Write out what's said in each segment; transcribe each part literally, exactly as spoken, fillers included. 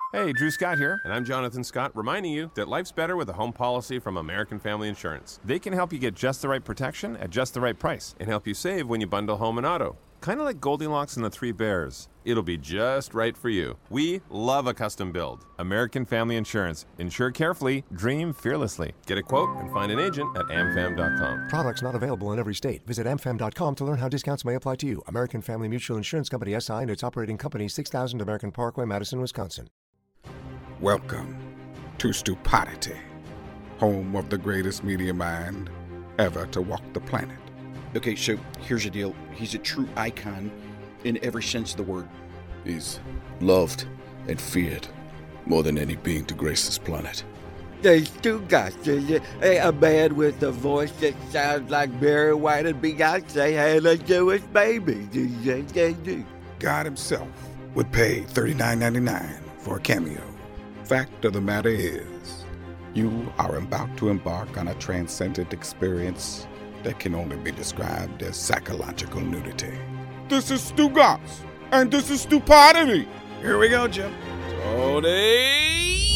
Hey, Drew Scott here, and I'm Jonathan Scott, reminding you that life's better with a home policy from American Family Insurance. They can help you get just the right protection at just the right price and help you save when you bundle home and auto. Kind of like Goldilocks and the Three Bears. It'll be just right for you. We love a custom build. American Family Insurance. Insure carefully, dream fearlessly. Get a quote and find an agent at am fam dot com. Products not available in every state. Visit am fam dot com to learn how discounts may apply to you. American Family Mutual Insurance Company, S I and its operating company, six thousand American Parkway, Madison, Wisconsin. Welcome to Stupidity, home of the greatest media mind ever to walk the planet. Okay, so here's the deal. He's a true icon in every sense of the word. He's loved and feared more than any being to grace this planet. There's two guys. A man with a voice that sounds like Barry White and Beyonce had a Jewish baby. God himself would pay thirty-nine ninety-nine for a cameo. Fact of the matter is, you are about to embark on a transcendent experience that can only be described as psychological nudity. This is Stu Goss, and this is Stupidity. Here we go, Jim. Tony.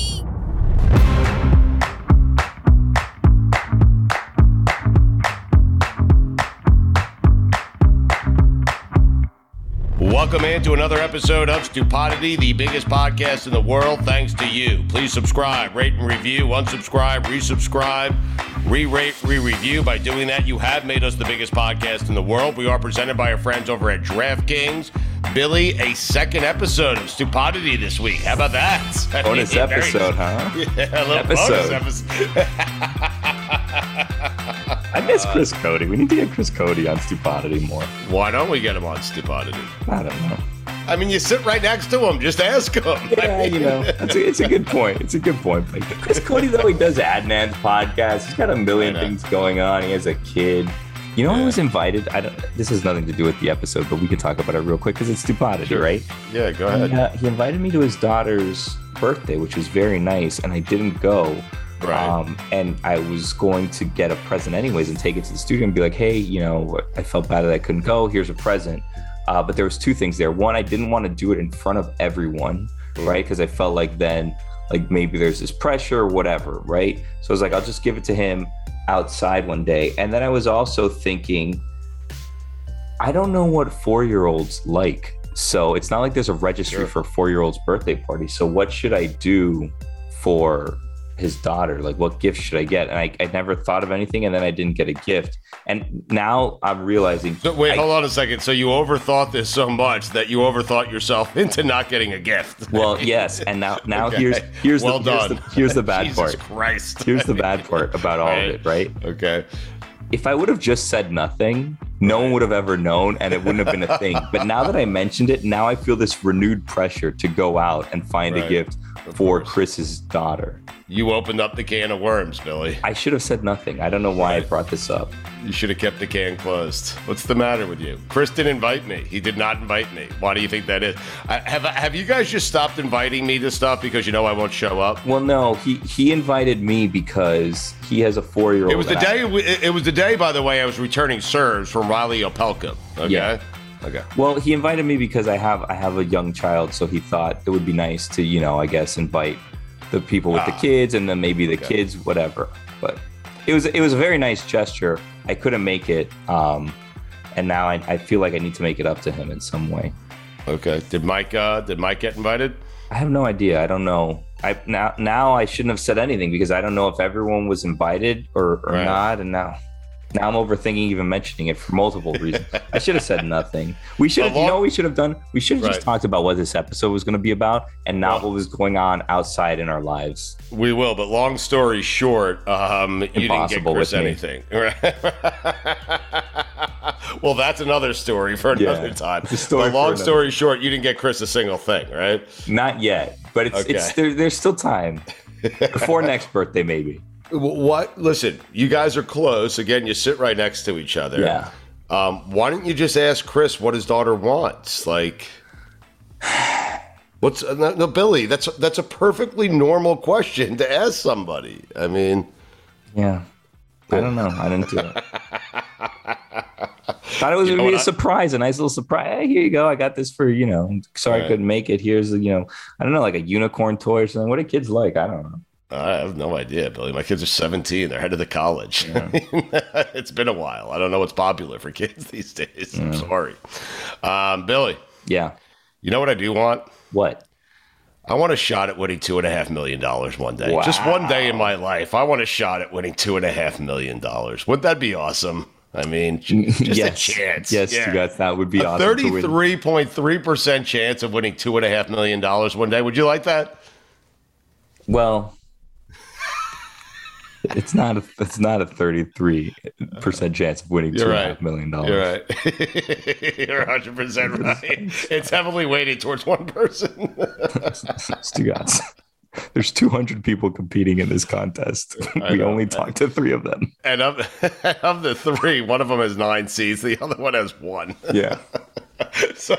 Welcome into another episode of Stupidity, the biggest podcast in the world, thanks to you. Please subscribe, rate and review, unsubscribe, resubscribe, re-rate, re-review. By doing that, you have made us the biggest podcast in the world. We are presented by our friends over at DraftKings. Billy, a second episode of Stupidity this week. How about that? Bonus I mean, episode, very, huh? Yeah, a little episode. bonus episode. I miss Chris Cody. We need to get Chris Cody on Stupidity more. Why don't we get him on Stupidity? I don't know. I mean, you sit right next to him. Just ask him. Yeah, I mean, you know, it's a, it's a good point. It's a good point. Like, Chris Cody, though, he does Adnan's podcast. He's got a million things going on. He has a kid. You know, yeah. I was invited. I don't. This has nothing to do with the episode, but we can talk about it real quick because it's Stupidity, sure. Right? Yeah, go ahead. And, uh, he invited me to his daughter's birthday, which was very nice, and I didn't go. Right. Um, and I was going to get a present anyways and take it to the studio and be like, hey, you know, I felt bad that I couldn't go. Here's a present. Uh, but there was two things there. One, I didn't want to do it in front of everyone, mm. right? Because I felt like then, like maybe there's this pressure or whatever, right? So I was like, I'll just give it to him outside one day. And then I was also thinking, I don't know what four-year-olds like. So it's not like there's a registry sure. for a four-year-old's birthday party. So what should I do for his daughter? Like, what gift should I get? And I, I never thought of anything, and then I didn't get a gift. And now I'm realizing. So wait, I, hold on a second. So you overthought this so much that you overthought yourself into not getting a gift. Well, yes. And now, now okay. here's here's, well the, here's the here's the bad Jesus part. Christ. Here's the bad part about all right. of it, right? Okay. If I would have just said nothing, no one would have ever known, and it wouldn't have been a thing. But now that I mentioned it, now I feel this renewed pressure to go out and find right. a gift of for course. Chris's daughter. You opened up the can of worms, Billy. I should have said nothing. I don't know why right. I brought this up. You should have kept the can closed. What's the matter with you? Chris didn't invite me. He did not invite me. Why do you think that is? I, have Have you guys just stopped inviting me to stuff because you know I won't show up? Well, no. He he invited me because he has a four-year-old. It was the day. I, it was the day, by the way, I was returning serves from Riley Opelka. Okay. Yeah. Okay. Well, he invited me because I have I have a young child, so he thought it would be nice to, you know, I guess invite the people with ah, the kids and then maybe the okay. kids, whatever. But it was it was a very nice gesture. I couldn't make it, um, and now I, I feel like I need to make it up to him in some way. Okay. Did Mike uh, Did Mike get invited? I have no idea. I don't know. I now now I shouldn't have said anything because I don't know if everyone was invited or, or right. not, and now. Now I'm overthinking even mentioning it for multiple reasons. I should have said nothing. We should have, you know what we should have done? We should have right. just talked about what this episode was going to be about and not well, what was going on outside in our lives. We will, but long story short, um, you didn't get Chris anything. Well, that's another story for another yeah, time. But long story short, you didn't get Chris a single thing, right? Not yet, but it's, okay. it's there, there's still time. Before next birthday, maybe. What? Listen, you guys are close. Again, you sit right next to each other. Yeah. Um, why don't you just ask Chris what his daughter wants? Like, what's no, no, Billy? That's that's a perfectly normal question to ask somebody. I mean, yeah. I don't know. I didn't do it. Thought it was You going know to be a what I- surprise, a nice little surprise. Hey, here you go. I got this for, you know, sorry Right. I couldn't make it. Here's, you know, I don't know, like a unicorn toy or something. What do kids like? I don't know. I have no idea, Billy. My kids are seventeen. They're headed to college. Yeah. It's been a while. I don't know what's popular for kids these days. I'm sorry. Um, Billy, Yeah. you know what I do want? What? I want a shot at winning two and a half million dollars one day. Wow. Just one day in my life. I want a shot at winning two and a half million dollars. Wouldn't that be awesome? I mean, j- just yes. a chance. Yes, Yeah. you guys, that would be A awesome. to win. thirty-three point three percent chance of winning two and a half million dollars one day. Would you like that? Well, it's not a it's not a thirty-three percent chance of winning You're two and a right. half million dollars. You're right. You're one hundred percent right. It's heavily weighted towards one person. Stu Gatz. There's two hundred people competing in this contest. I We know. only talked to three of them. And of, of the three, one of them has nine seats. The other one has one. Yeah. So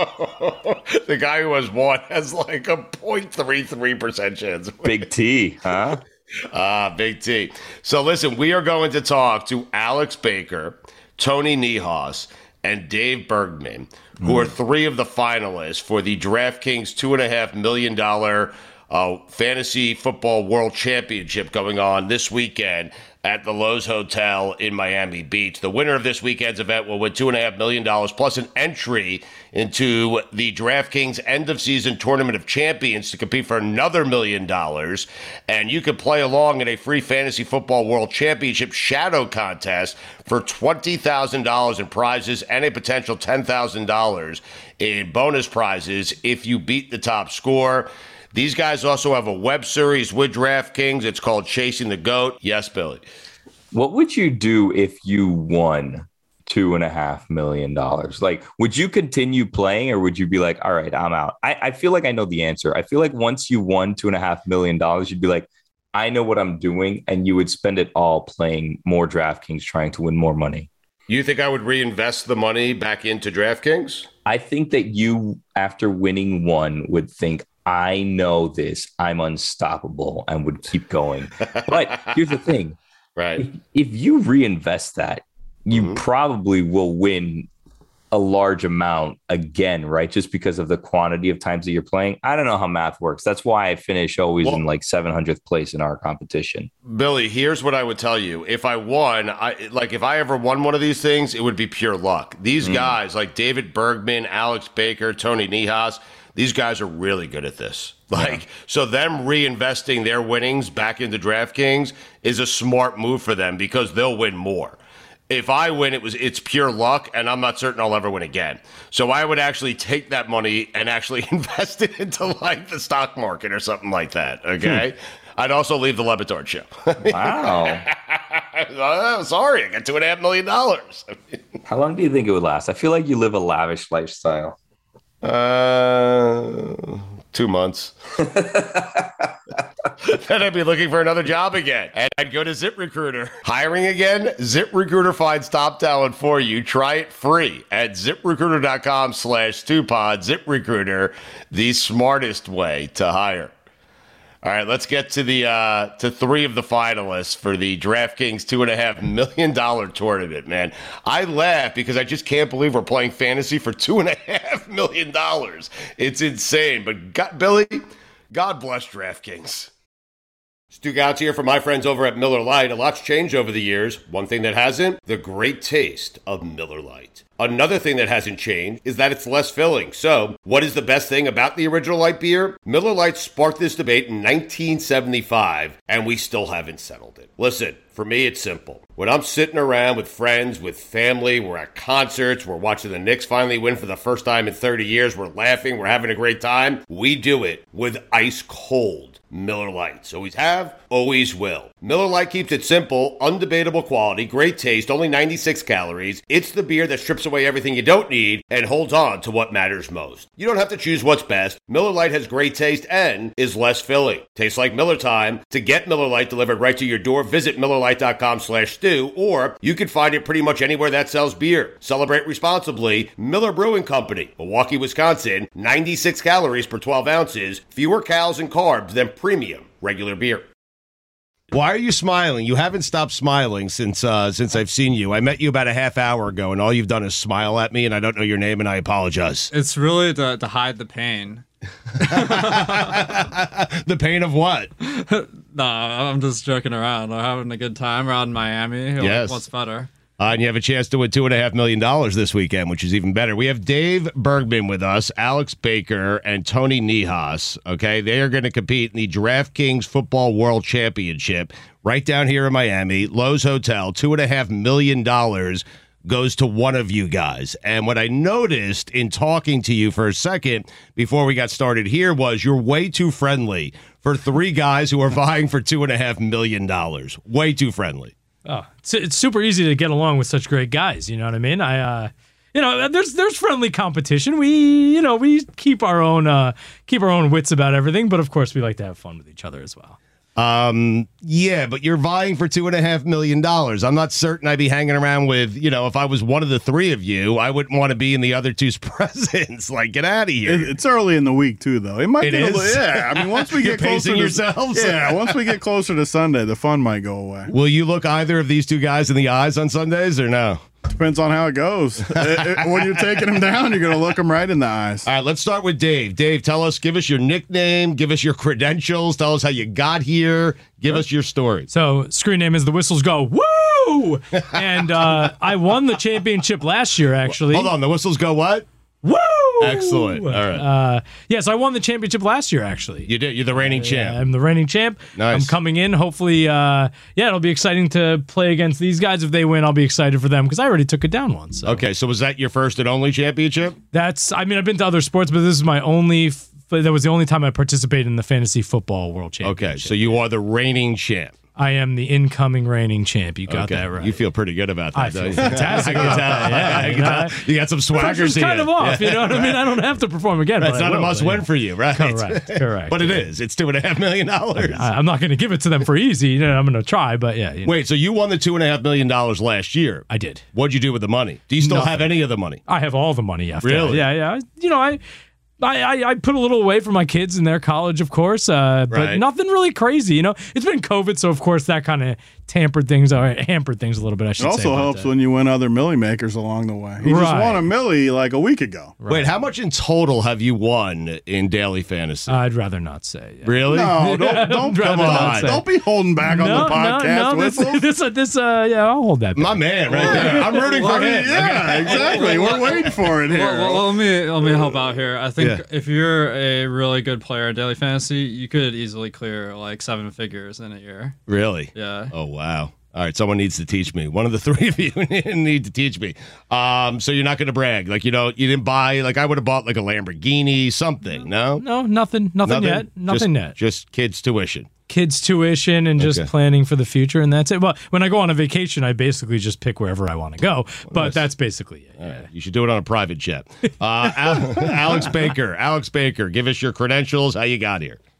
the guy who has one has like a zero point three three percent chance. of winning. Big T, huh? Ah, Big T. So listen, we are going to talk to Alex Baker, Tony Niehaus, and Dave Bergman, who are three of the finalists for the DraftKings two and a half million dollar uh, fantasy football world championship going on this weekend at the Lowe's Hotel in Miami Beach. The winner of this weekend's event will win two and a half million dollars plus an entry into the DraftKings end of season tournament of champions to compete for another million dollars. And you can play along in a free fantasy football world championship shadow contest for twenty thousand dollars in prizes and a potential ten thousand dollars in bonus prizes if you beat the top score. These guys also have a web series with DraftKings. It's called Chasing the Goat. Yes, Billy. What would you do if you won two and a half million dollars? Like, would you continue playing or would you be like, all right, I'm out? I, I feel like I know the answer. I feel like once you won two and a half million dollars, you'd be like, I know what I'm doing. And you would spend it all playing more DraftKings, trying to win more money. You think I would reinvest the money back into DraftKings? I think that you, after winning one, would think, I know this. I'm unstoppable and would keep going. But here's the thing. Right. If, if you reinvest that, you Mhm. probably will win a large amount again, right? Just because of the quantity of times that you're playing. I don't know how math works. That's why I finish always Well- in like seven hundredth place in our competition. Billy, here's what I would tell you. If I won, I like if I ever won one of these things, it would be pure luck. These guys like David Bergman, Alex Baker, Tony Niehaus, these guys are really good at this. Like, so them reinvesting their winnings back into DraftKings is a smart move for them because they'll win more. If I win, it was it's pure luck, and I'm not certain I'll ever win again. So I would actually take that money and actually invest it into like the stock market or something like that. Okay. I'd also leave the Le Batard show. Wow. Oh, sorry, I got two and a half million dollars. How long do you think it would last? I feel like you live a lavish lifestyle. Uh, two months. Then I'd be looking for another job again. And I'd go to ZipRecruiter. Hiring again? ZipRecruiter finds top talent for you. Try it free at ZipRecruiter.com slash Stupod. ZipRecruiter, the smartest way to hire. All right, let's get to the uh, to three of the finalists for the DraftKings two and a half million dollar tournament. Man, I laugh because I just can't believe we're playing fantasy for two and a half million dollars. It's insane. But God, Billy, God bless DraftKings. Stu Gatz here from my friends over at Miller Lite. A lot's changed over the years. One thing that hasn't, the great taste of Miller Lite. Another thing that hasn't changed is that it's less filling. So, what is the best thing about the original light beer? Miller Lite sparked this debate in nineteen seventy-five, and we still haven't settled it. Listen, for me, it's simple. When I'm sitting around with friends, with family, we're at concerts, we're watching the Knicks finally win for the first time in thirty years, we're laughing, we're having a great time, we do it with ice cold Miller Lites. Always have, always will. Miller Lite keeps it simple, undebatable quality, great taste, only ninety-six calories. It's the beer that strips away everything you don't need and holds on to what matters most. You don't have to choose what's best. Miller Lite has great taste and is less filling. Tastes like Miller time. To get Miller Lite delivered right to your door, visit MillerLite.com slash stew, or you can find it pretty much anywhere that sells beer. Celebrate responsibly. Miller Brewing Company, Milwaukee, Wisconsin. ninety-six calories per twelve ounces. Fewer calories and carbs than premium regular beer. Why are you smiling? You haven't stopped smiling since uh, since I've seen you. I met you about a half hour ago, and all you've done is smile at me, and I don't know your name, and I apologize. It's really to, to hide the pain. The pain of what? No, I'm just joking around. I'm having a good time around Miami. Yes. What's better? Uh, and you have a chance to win two and a half million dollars this weekend, which is even better. We have Dave Bergman with us, Alex Baker, and Tony Nihas. Okay, they are going to compete in the DraftKings Football World Championship right down here in Miami. Lowe's Hotel, two and a half million dollars goes to one of you guys. And what I noticed in talking to you for a second before we got started here was you're way too friendly for three guys who are vying for two and a half million dollars. Way too friendly. Oh, it's, it's super easy to get along with such great guys. You know what I mean? I, uh, you know, there's there's friendly competition. We, you know, we keep our own uh, keep our own wits about everything, but of course we like to have fun with each other as well. Um, yeah, but you're vying for two and a half million dollars. I'm not certain I'd be hanging around with, you know, if I was one of the three of you, I wouldn't want to be in the other two's presence. Like, get out of here. It, it's early in the week too, though. It might It get is? a little, yeah. I mean, once we You're get closer pacing to yourselves? yeah, once we get closer to Sunday, the fun might go away. Will you look either of these two guys in the eyes on Sundays or no? Depends on how it goes. It- it- when you're taking them down, you're going to look them right in the eyes. All right, let's start with Dave. Dave, tell us, give us your nickname, give us your credentials, tell us how you got here, give us your story. So, screen name is The Whistles Go Woo! And uh, I won the championship last year, actually. Hold on, the whistles go what? Woo! Excellent. All right. Uh, yeah, so I won the championship last year, actually. You did. You're the reigning champ. I'm the reigning champ. Nice. I'm coming in. Hopefully, uh, yeah, it'll be exciting to play against these guys. If they win, I'll be excited for them because I already took it down once. So. Okay, so was that your first and only championship? That's, I mean, I've been to other sports, but this is my only, f- that was the only time I participated in the Fantasy Football World Championship. Okay, so you are the reigning champ. I am the incoming reigning champ. You got Okay, that right. You feel pretty good about that, I don't feel you? fantastic I can about tell. that, yeah, I you can know, tell. You got some swagger Pressure's to you. kind of off, Yeah. you know what I mean? I don't have to perform again. That's but I not a will, must but, win yeah. for you, right? Correct, correct. But it is. It's two and a half million dollars. I, I'm not going to give it to them for easy. You know, I'm going to try, but yeah. You know. Wait, so you won the two and a half million dollars last year? I did. What'd you do with the money? Do you still Nothing. have any of the money? I have all the money after. Really? Yeah, yeah. You know, I. I, I, I put a little away for my kids in their college, of course, uh, but Right. nothing really crazy. You know, it's been COVID, so of course that kind of tampered things, or hampered things a little bit. I should It say. also about helps that. when you win other millie makers along the way. You just Right. won a millie like a week ago. Wait, how much in total have you won in daily fantasy? I'd rather not say. Yeah. really? No, don't don't, I'd come rather not on. say. Don't be holding back on no, the podcast, no, no. This, Whistles. this, uh, this, uh, yeah, I'll hold that. My back. man, right there. I'm rooting for him. Yeah, exactly. We're waiting for it here. Well, well, let me let me help out here. I think Yeah. if you're a really good player in daily fantasy, you could easily clear like seven figures in a year. Really? Yeah. Oh, wow. All right, someone needs to teach me. One of the three of you need to teach me. Um, so you're not going to brag, like you know, you didn't buy. Like I would have bought like a Lamborghini, something. No, No, nothing, nothing, yet, nothing just, yet. Just kids' tuition. Kids' tuition and just Okay. planning for the future, and that's it. Well, when I go on a vacation, I basically just pick wherever I want to go, but nice. that's basically it. All right, you should do it on a private jet. Uh, Al- Alex Baker, Alex Baker, give us your credentials. How you got here?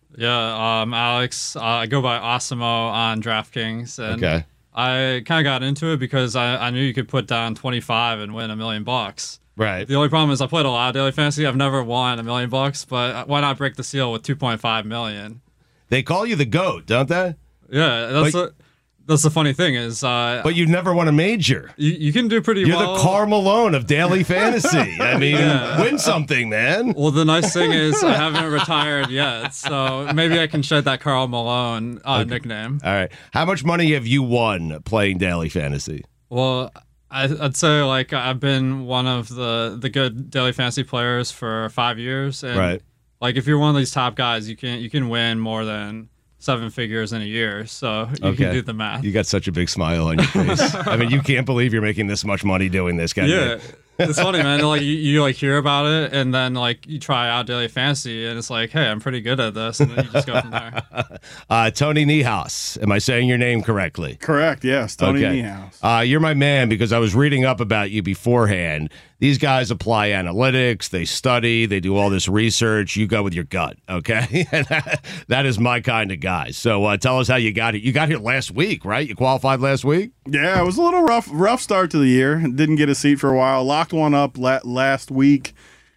Yeah, um, Alex, uh, I go by Osimo on DraftKings, and Okay. I kind of got into it because I, I knew you could put down twenty-five and win a million bucks. Right. The only problem is I played a lot of daily fantasy. I've never won a million bucks, but why not break the seal with two point five million? They call you the GOAT, don't they? Yeah, that's But- the, that's the funny thing is, uh, But you've never won a major. you, you can do pretty You're well. the Karl Malone of daily fantasy. I mean, Yeah. win something, man. Well, the nice thing is I haven't retired yet, so maybe I can shed that Karl Malone uh, nickname. All right. How much money have you won playing daily fantasy? Well, I, I'd say like I've been one of the the good daily fantasy players for five years, and Right. like if you're one of these top guys, you can you can win more than seven figures in a year. So you Okay. can do the math. You got such a big smile on your face. I mean, you can't believe you're making this much money doing this, can Yeah, you? it's funny, man. Like you, you like hear about it, and then like you try out daily fantasy, and it's like, hey, I'm pretty good at this, and then you just go from there. Uh, Tony Nihas. Am I saying your name correctly? Correct, yes. Tony Okay. Niehaus. Uh, you're my man because I was reading up about you beforehand. These guys apply analytics, they study, they do all this research. You go with your gut, okay? And that, that is my kind of guy. So uh, tell us how you got here. You got here last week, right? You qualified last week? Yeah, it was a little rough rough start to the year. Didn't get a seat for a while. Locked one up la- last week.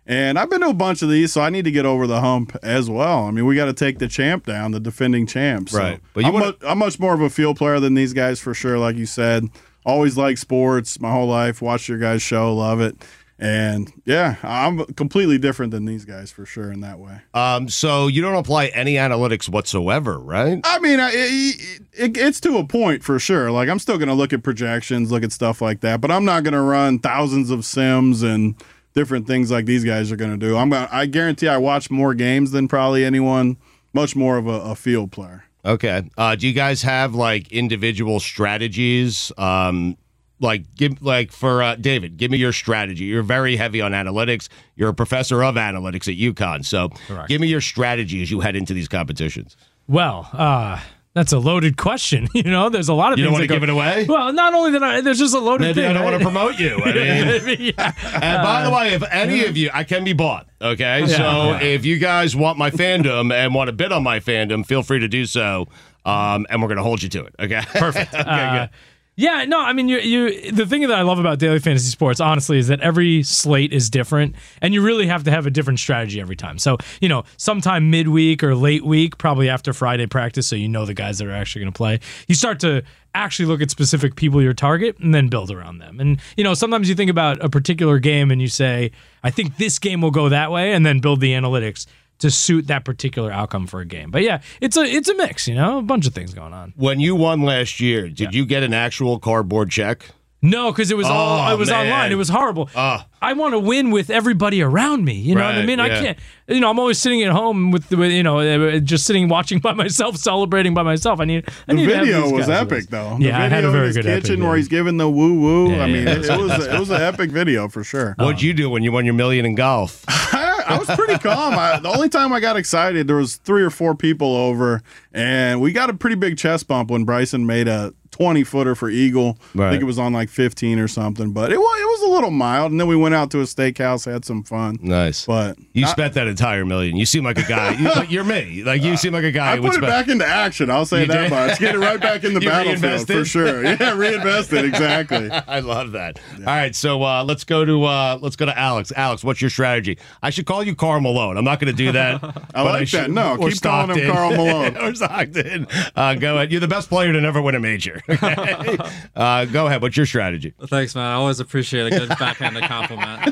And I've been to a bunch of these, so I need to get over the hump as well. I mean, we got to take the champ down, the defending champ. So Right. But you I'm, wanna- mu- I'm much more of a field player than these guys for sure, like you said. Always liked sports my whole life, watched your guys' show, love it. And, yeah, I'm completely different than these guys for sure in that way. Um, so you don't apply any analytics whatsoever, right? I mean, I- it, it, it's to a point for sure. Like, I'm still going to look at projections, look at stuff like that, but I'm not going to run thousands of sims and – different things like these guys are going to do. I'm gonna, I guarantee I watch more games than probably anyone, much more of a, a field player. Okay. Uh, do you guys have like individual strategies? Um, like give like for uh, David, give me your strategy. You're very heavy on analytics. You're a professor of analytics at UConn. So Correct. give me your strategy as you head into these competitions. Well, uh, that's a loaded question. You know, there's a lot of You things. don't want to that give go- it away? Well, not only that, I, there's just a loaded Maybe thing. I don't want to promote you. I mean, Yeah. and by the way, if any of you, I can be bought. Okay, Yeah, so yeah. if you guys want my fandom and want to bid on my fandom, feel free to do so, um, and we're going to hold you to it. Okay, Perfect. okay, Uh, good. Yeah, no, I mean, you you the thing that I love about daily fantasy sports, honestly, is that every slate is different, and you really have to have a different strategy every time. So, you know, sometime midweek or late week, probably after Friday practice, so you know the guys that are actually going to play, you start to actually look at specific people you target and then build around them. And, you know, sometimes you think about a particular game and you say, I think this game will go that way, and then build the analytics to suit that particular outcome for a game. But yeah, it's a it's a mix, you know, a bunch of things going on. When you won last year, did you get an actual cardboard check? No, because it was all Oh, it was man. online. It was horrible. Oh. I want to win with everybody around me. You know what I Right, mean? I yeah. can't. You know, I'm always sitting at home with, with you know, uh, just sitting watching by myself, celebrating by myself. I need. I The need to have video these was guys with epic, us. though. Yeah, the I video had a very in his good epic kitchen where video. he's giving the woo woo. Yeah, I mean, yeah. it, it was it was an epic video for sure. What'd you do when you won your million in golf? I was pretty calm. I, the only time I got excited, there was three or four people over, and we got a pretty big chest bump when Bryson made a twenty footer for Eagle. I Right. think it was on like fifteen or something, but it was it was a little mild. And then we went out to a steakhouse, had some fun. Nice. But You I- spent that entire million. You seem like a guy. You, like you're me. Like you seem like a guy. I who would put it spend- back into action. I'll say You that did? much. Get it right back in the You battlefield reinvested? for sure. Yeah, reinvested exactly. I love that. All right, so uh, let's go to uh, let's go to Alex. Alex, what's your strategy? I should call you Karl Malone. I'm not going to do that. I like that. No, or keep calling him Stockton. Karl Malone. or Stockton. Uh, go ahead. You're the best player to never win a major. Okay? uh, go ahead. What's your strategy? Thanks, man. I always appreciate a good backhanded compliment.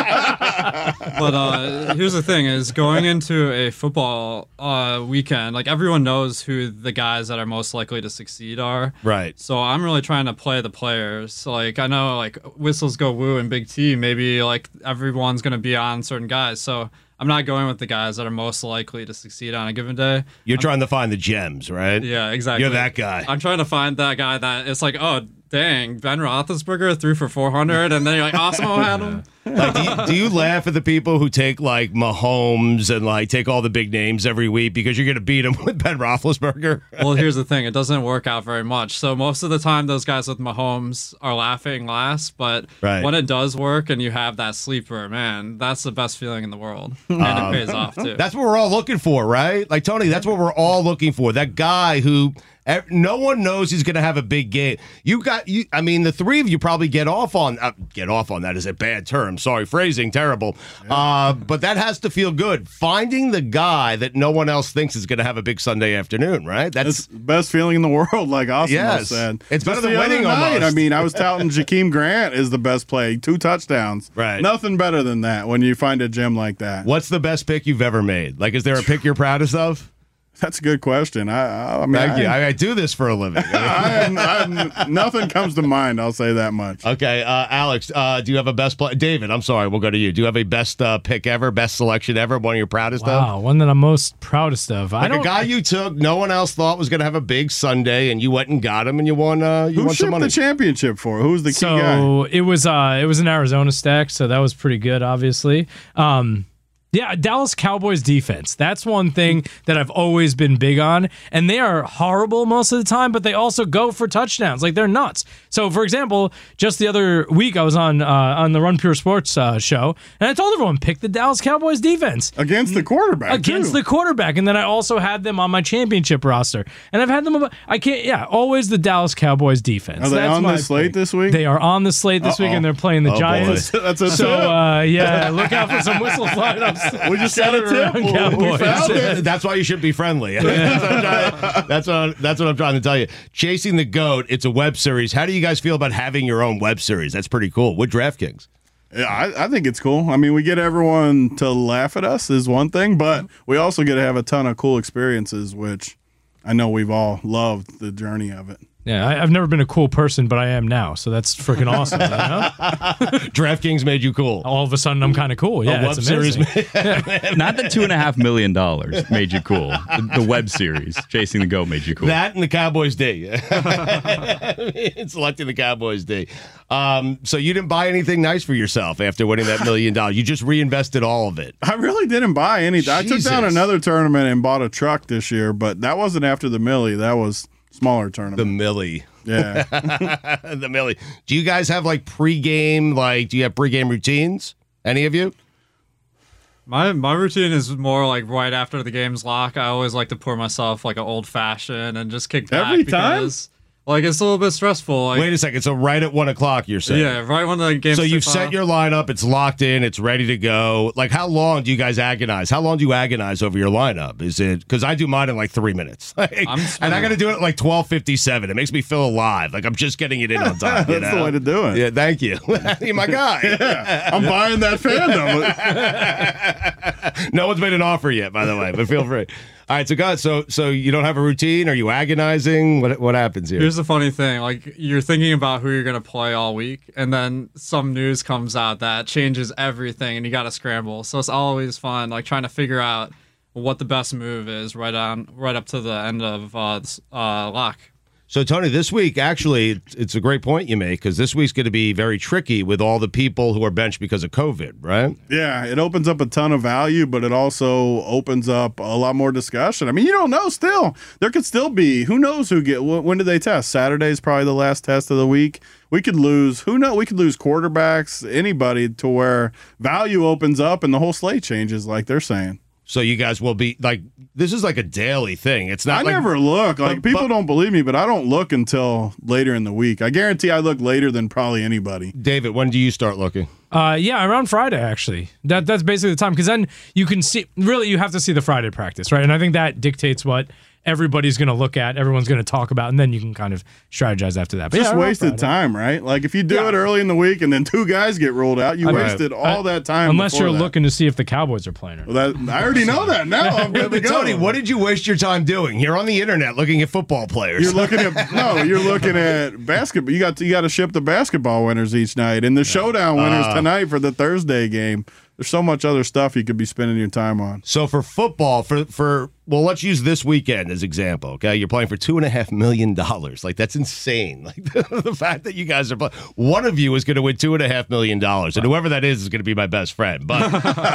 But uh, here's the thing: is going into a football uh, weekend, like everyone knows who the guys that are most likely to succeed are. Right. So I'm really trying to play the players. So like I know like whistles go woo and Big T. Maybe like everyone's gonna be on certain guys. So I'm not going with the guys that are most likely to succeed on a given day. You're trying to find the gems, right? Yeah, exactly. You're that guy. I'm trying to find that guy that it's like, oh, dang, Ben Roethlisberger threw for four hundred, and then you're like, Osmo had him. Like, do, you, do you laugh at the people who take like Mahomes and like take all the big names every week because you're going to beat them with Ben Roethlisberger? Well, here's the thing: it doesn't work out very much. So most of the time, those guys with Mahomes are laughing last. But Right. when it does work and you have that sleeper, man, that's the best feeling in the world, and Um, it pays off too. That's what we're all looking for, right? Like, Tony, that's what we're all looking for. That guy who eh, no one knows he's going to have a big game. You got, you. I mean, the three of you probably get off on, uh, get off on that is a bad term. Sorry, phrasing, terrible. Uh, but that has to feel good. Finding the guy that no one else thinks is going to have a big Sunday afternoon, right? That's It's the best feeling in the world, like Osmo Yes. said. It's better Just than the other winning night, almost. I mean, I was touting Jakeem Grant is the best play, two touchdowns. Right. Nothing better than that when you find a gem like that. What's the best pick you've ever made? Like, is there a pick you're proudest of? That's a good question. I, I, I mean, Thank I, you. I, I do this for a living. I, I, I, nothing comes to mind. I'll say that much. Okay, uh, Alex, uh, do you have a best play? David, I'm sorry, we'll go to you. Do you have a best uh, pick ever, best selection ever, one you're proudest of? Wow, one that I'm most proudest of. I Like don't. a guy you took, no one else thought was going to have a big Sunday, and you went and got him, and you won. Uh, you Who won some shipped money. the championship for? Who's the key guy? so it was uh it was an Arizona stack, so that was pretty good, obviously. Um, Yeah, Dallas Cowboys defense. That's one thing that I've always been big on. And they are horrible most of the time, but they also go for touchdowns. Like, they're nuts. So, for example, just the other week I was on uh, on the Run Pure Sports uh, show, and I told everyone, pick the Dallas Cowboys defense. Against the quarterback, Against too. the quarterback. And then I also had them on my championship roster. And I've had them, I can't, yeah, always the Dallas Cowboys defense. Are they That's on my the slate pick. this week? They are on the slate this Uh-oh. week, and they're playing the Oh, Giants. boy. That's a So, tip. uh, yeah, look out for some whistle fly-ups. We just got a tip. Around We Cowboys. found it. That's why you should be friendly. that's, what I'm trying, that's, what, that's what I'm trying to tell you. Chasing the Goat, it's a web series. How do you guys feel about having your own web series? That's pretty cool. With DraftKings. Yeah, I, I think it's cool. I mean, we get everyone to laugh at us is one thing, but we also get to have a ton of cool experiences, which I know we've all loved the journey of it. Yeah, I, I've never been a cool person, but I am now, so that's freaking awesome. You know? DraftKings made you cool. All of a sudden, I'm kind of cool. Yeah, A web it's series amazing. Not the two and a half million dollars made you cool. The, the web series, Chasing the Goat, made you cool. That and the Cowboys D. Selecting the Cowboys D. Um, so you didn't buy anything nice for yourself after winning that million dollars. You just reinvested all of it. I really didn't buy anything. I took down Jesus. another tournament and bought a truck this year, but that wasn't after the Millie. That was smaller tournament. The Millie. Yeah. The Millie. Do you guys have like pregame, like, do you have pregame routines? Any of you? My my routine is more like right after the game's lock. I always like to pour myself like an old fashioned and just kick back. Every time? because, Like, it's a little bit stressful. Like, Wait a second. So right at one o'clock, you're saying? Yeah, right when the game. So you've set your lineup. It's locked in. It's ready to go. Like, how long do you guys agonize? How long do you agonize over your lineup? Is it because I do mine in like three minutes, Like, and I got to do it at like twelve fifty-seven. It makes me feel alive. Like I'm just getting it in on time. You That's know? the way to do it. Yeah, thank you. You're my guy. Yeah, I'm buying that fandom. No one's made an offer yet, by the way, but feel free. All right, so God, so so you don't have a routine? Are you agonizing? What what happens here? Here's the funny thing: like you're thinking about who you're gonna play all week, and then some news comes out that changes everything, and you gotta scramble. So it's always fun, like trying to figure out what the best move is right on, right up to the end of uh, uh, lock. So, Tony, this week, actually, it's a great point you make, because this week's going to be very tricky with all the people who are benched because of COVID, right? Yeah, it opens up a ton of value, but it also opens up a lot more discussion. I mean, you don't know still. There could still be, who knows who get, when do they test? Saturday's probably the last test of the week. We could lose, who knows, we could lose quarterbacks, anybody, to where value opens up and the whole slate changes, like they're saying. So you guys will be like, this is like a daily thing. It's not I like, never look. Like, but- people but- don't believe me, but I don't look until later in the week. I guarantee I look later than probably anybody. David, when do you start looking? Uh, yeah, around Friday actually. That that's basically the time, because then you can see. Really, you have to see the Friday practice, right? And I think that dictates what everybody's going to look at, everyone's going to talk about, and then you can kind of strategize after that. But Just yeah, around wasted Friday. time, right? Like, if you do Yeah. it early in the week and then two guys get ruled out, you I mean, wasted all that time. Unless before you're that. looking to see if the Cowboys are playing or not. Well, that, I already know that now. I'm good to But go. Tony, what did you waste your time doing? You're on the internet looking at football players. You're looking at no, you're looking at basketball. You got to, you got to ship the basketball winners each night, and the showdown winners Uh. tonight for the Thursday game. There's so much other stuff you could be spending your time on. So for football, for for well, let's use this weekend as example. Okay, you're playing for two and a half million dollars. Like, that's insane. Like the, the fact that you guys are playing, one of you is going to win two and a half million dollars, and whoever that is is going to be my best friend. But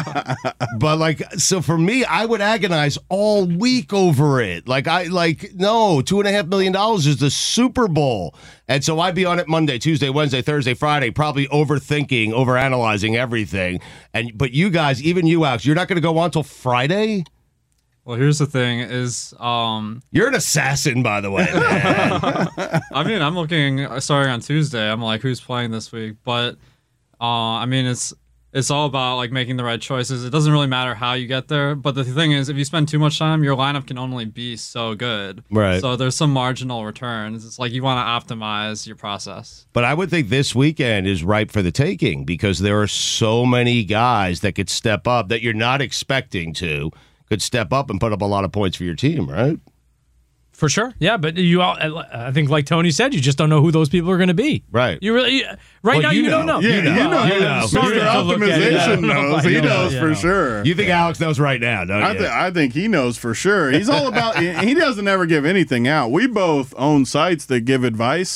but like, so for me, I would agonize all week over it. Like I like no two and a half million dollars is the Super Bowl, and so I'd be on it Monday, Tuesday, Wednesday, Thursday, Friday, probably overthinking, overanalyzing everything. And but you guys, even you, Alex, you're not going to go on till Friday. Well, here's the thing: is um, You're an assassin, by the way. Man. I mean, I'm looking starting on Tuesday. I'm like, who's playing this week? But uh, I mean, it's it's all about like making the right choices. It doesn't really matter how you get there. But the thing is, if you spend too much time, your lineup can only be so good. Right. So there's some marginal returns. It's like you want to optimize your process. But I would think this weekend is ripe for the taking, because there are so many guys that could step up that you're not expecting to, could step up and put up a lot of points for your team, right? For sure, yeah. But you, all, I think, like Tony said, you just don't know who those people are going to be. Right. You really, right Well, now, you you, don't know. know. Yeah, you know. You know. Mister Starting to look at it. Optimization knows. He You know, knows you for know. sure. You think Alex knows right now, don't I, you? th- I think he knows for sure. He's all about. He doesn't ever give anything out. We both own sites that give advice,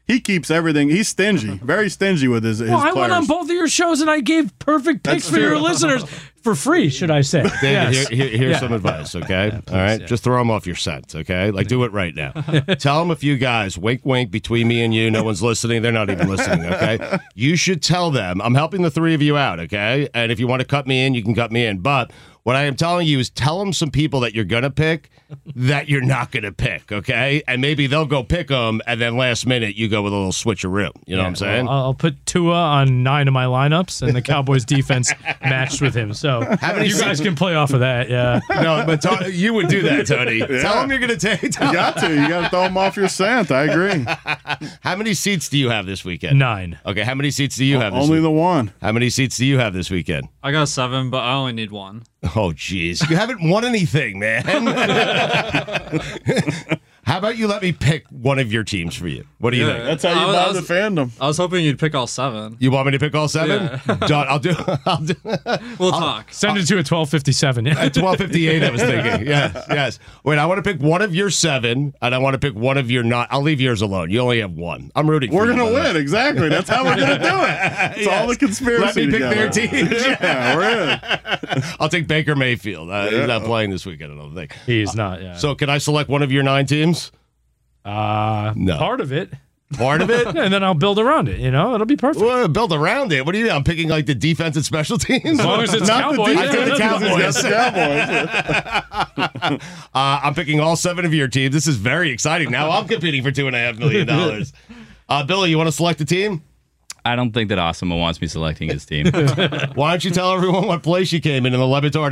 he keeps everything. He's stingy, very stingy with his, his Well, I players. went on both of your shows and I gave perfect picks That's for your true. listeners for free, should I say. David, Yes. here, here- here's Yeah. some advice, okay? Yeah, All right? yeah. Just throw them off your scent, okay? Like, do it right now. Tell them a few guys, wink, wink, between me and you. No one's listening. They're not even listening, okay? You should tell them, I'm helping the three of you out, okay? And if you want to cut me in, you can cut me in. But what I am telling you is tell them some people that you're going to pick that you're not going to pick, okay? And maybe they'll go pick them, and then last minute you go with a little switcheroo. You know what I'm saying? I'll, I'll put Tua on nine of my lineups, and the Cowboys defense matched with him. So many you guys se- can play off of that. Yeah. No, but to- you would do that, Tony. Yeah. Tell them you're going to take. You got to. You got to throw them off your scent. I agree. How many seats do you have this weekend? Nine. Okay, how many seats do you have this Only week- the one. How many seats do you have this weekend? I got seven, but I only need one. Oh, jeez. You haven't won anything, man. How about you let me pick one of your teams for you? What do you Yeah. think? That's how you I was- buy I the was- fandom. I was hoping you'd pick all seven. You want me to pick all seven? Yeah. Done. I'll do. I'll do. We'll talk. Send it to a twelve fifty-seven. At twelve fifty-eight, I was thinking. Yes, yes. Wait, I want to pick one of your seven, and I want to pick one of your not. I'll leave yours alone. You only have one. I'm rooting for We're you. going to by the way. win. Exactly. That's how we're going to do it. It's Yes. all the conspiracy Let me pick together. their teams. Yeah, we're in. I'll take Baker Mayfield. Uh, Yeah. He's not playing this weekend, I don't think. He's not, yeah. So can I select one of your nine teams? Uh, No. Part of it. Part of it? And then I'll build around it. You know, ittle be perfect. Well, build around it. What do you mean? I'm picking like the defense and special teams. As long as it's Not the Cowboys. I took the defense, Cowboys. it's Cowboys. uh, I'm picking all seven of your teams. This is very exciting. Now I'm competing for two and a half million dollars. Uh, Billy, you want to select a team? I don't think that Osama wants me selecting his team. Why don't you tell everyone what place you came in in the Levitard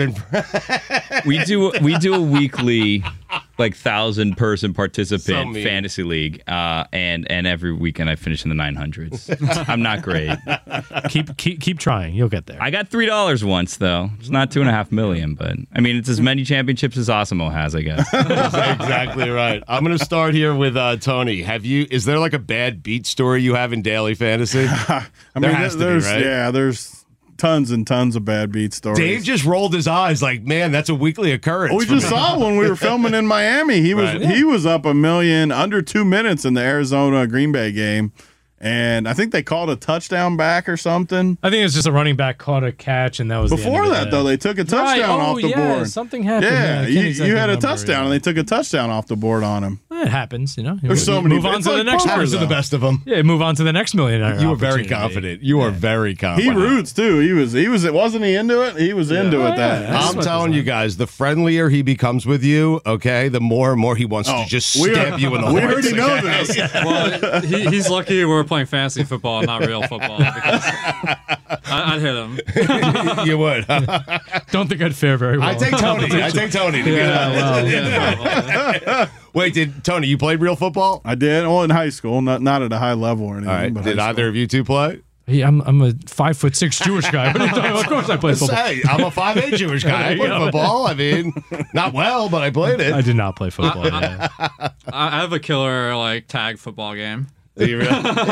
and we do we do a weekly like thousand person So participant mean. fantasy league, uh, and and every weekend I finish in the nine hundreds. I'm not great. keep keep keep trying. You'll get there. I got three dollars once though. It's not two and a half million, but I mean it's as many championships as Osamo has, I guess. exactly right. I'm going to start here with uh, Tony. Have you? Is there like a bad beat story you have in daily fantasy? I There mean, has to be, there's right? yeah, there's tons and tons of bad beat stories. Dave just rolled his eyes like, man, that's a weekly occurrence. we for just me. saw when we were filming in Miami. He was Right. he was up a million under two minutes in the Arizona Green Bay game, and I think they called a touchdown back or something. I think it's just a running back caught a catch, and that was the end Before of it, that yeah. though, they took a touchdown Right. off Oh, the yeah, board. something happened. Yeah, Yeah, I can't you, exactly you had a remember, touchdown, yeah. and they took a touchdown off the board on him. It happens, you know. There's so You many- Move on it's to the like next poker, one. Those are the best of them. Yeah, move on to the next millionaire. You were very opportunity. confident. You are very He confident. roots too. He was he was wasn't he into it? He was into Oh, it. That yeah. I'm telling you guys, the friendlier he becomes with you, okay, the more and more he wants Oh, to just we stab are- you in the we heart. already know okay? this. Well, he, he's lucky we're playing fantasy football, not real football. Because I, I'd hit him. You would. Don't think I'd fare very well. I take Tony. I take Tony. To be Yeah, honest. well, yeah. Wait, did Tony? You played real football? I did. Well, in high school, not not at a high level or anything. All right. but Did high either of you two play? Hey, I'm I'm a five foot six Jewish guy. What are you talking about? Of course I play football. Say, I'm a five eight Jewish guy. I There you played go. football. I mean, not well, but I played it. I did not play football. yeah. I I have a killer like tag football game. Do you really?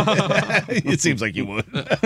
It seems like you would.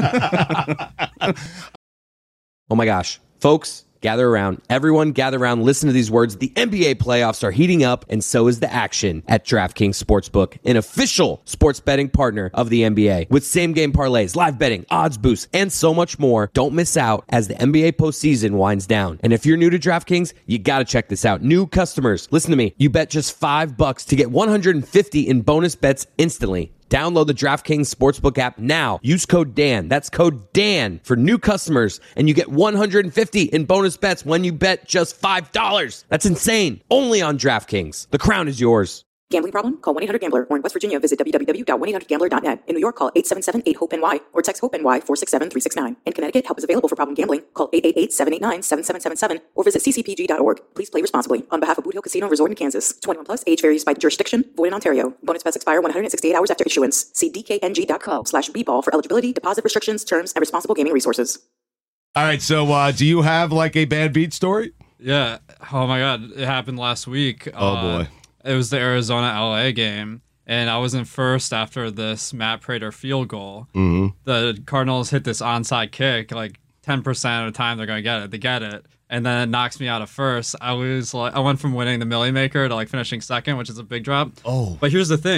Oh my gosh. Folks, gather around. Everyone gather around. Listen to these words. The N B A playoffs are heating up, and so is the action at DraftKings Sportsbook, an official sports betting partner of the N B A. With same-game parlays, live betting, odds boosts, and so much more, don't miss out as the N B A postseason winds down. And if you're new to DraftKings, you got to check this out. New customers, listen to me. You bet just five bucks to get one hundred fifty in bonus bets instantly. Download the DraftKings Sportsbook app now. Use code Dan. That's code Dan for new customers, and you get one hundred fifty in bonus bets when you bet just five dollars. That's insane. Only on DraftKings. The crown is yours. Gambling problem? Call one eight hundred gambler, or in West Virginia, visit w w w dot one eight hundred gambler dot net. In New York, call eight seven seven eight hope N Y or text HOPE-N Y four six seven three six nine. In Connecticut, help is available for problem gambling. Call eight eight eight seven eight nine seven seven seven seven or visit c c p g dot org. Please play responsibly. On behalf of Boot Hill Casino Resort in Kansas, twenty-one plus, age varies by jurisdiction, void in Ontario. Bonus bets expire one hundred sixty-eight hours after issuance. See d k n g dot com slash b ball for eligibility, deposit restrictions, terms, and responsible gaming resources. All right. So, uh, do you have like a bad beat story? Yeah. Oh my God, it happened last week. Oh Uh, boy. It was the Arizona L A game, and I was in first after this Matt Prater field goal. Mm-hmm. The Cardinals hit this onside kick, like ten percent of the time they're gonna get it. They get it, and then it knocks me out of first. I was like, I went from winning the Millie Maker to like finishing second, which is a big drop. Oh. But here's the thing: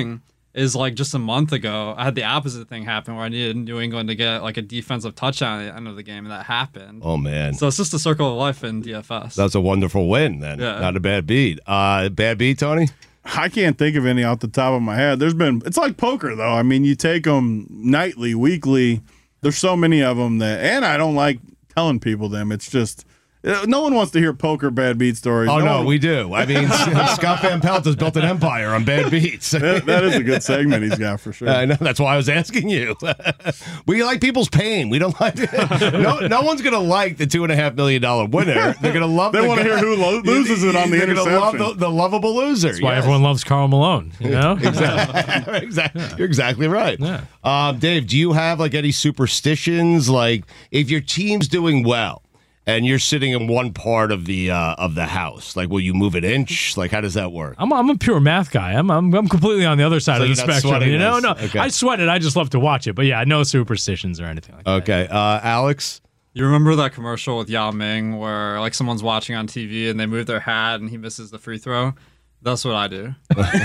is like just a month ago, I had the opposite thing happen where I needed New England to get like a defensive touchdown at the end of the game, and that happened. Oh, man. So it's just a circle of life in D F S. That's a wonderful win, then. Yeah. Not a bad beat. Uh, bad beat, Tony? I can't think of any off the top of my head. There's been, it's like poker, though. I mean, you take them nightly, weekly. There's so many of them that, and I don't like telling people them. It's just, no one wants to hear poker bad beat stories. Oh, no, no, one, we do. I mean, Scott Van Pelt has built an empire on bad beats. that, that is a good segment he's got for sure. I know. That's why I was asking you. We like people's pain. We don't like it. No, no one's going to like the two and a half million dollar winner. They're going to love They the want to guy. hear who lo- loses it on the They're interception. gonna love the, the lovable loser. That's why yes. everyone loves Karl Malone. You know, exactly. exactly. Yeah. You're exactly right. Yeah. Um, Dave, do you have like any superstitions? Like if your team's doing well and you're sitting in one part of the uh, of the house, like will you move an inch? Like how does that work? I'm I'm a pure math guy. I'm I'm, I'm completely on the other side So of the you're not spectrum. sweating You know, this. no, Okay. I sweat it. I just love to watch it. But yeah, no superstitions or anything like that. Okay, uh, Alex. You remember that commercial with Yao Ming where like someone's watching on T V and they move their hat and he misses the free throw? That's what I do.